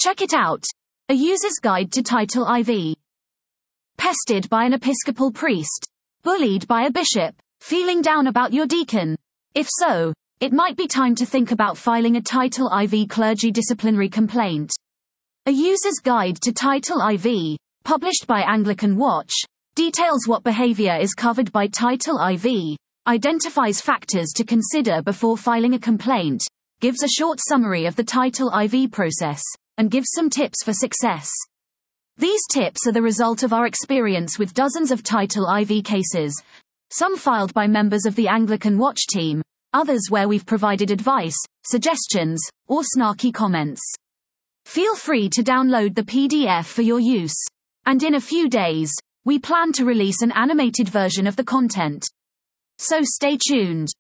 Check it out. A User's Guide to Title IV. Pestered by an Episcopal priest? Bullied by a bishop? Feeling down about your deacon? If so, it might be time to think about filing a Title IV clergy disciplinary complaint. A User's Guide to Title IV, published by Anglican Watch, details what behavior is covered by Title IV, identifies factors to consider before filing a complaint, gives a short summary of the Title IV process, and gives some tips for success. These tips are the result of our experience with dozens of Title IV cases, some filed by members of the Anglican Watch team, others where we've provided advice, suggestions, or snarky comments. Feel free to download the PDF for your use. And in a few days, we plan to release an animated version of the content. So stay tuned.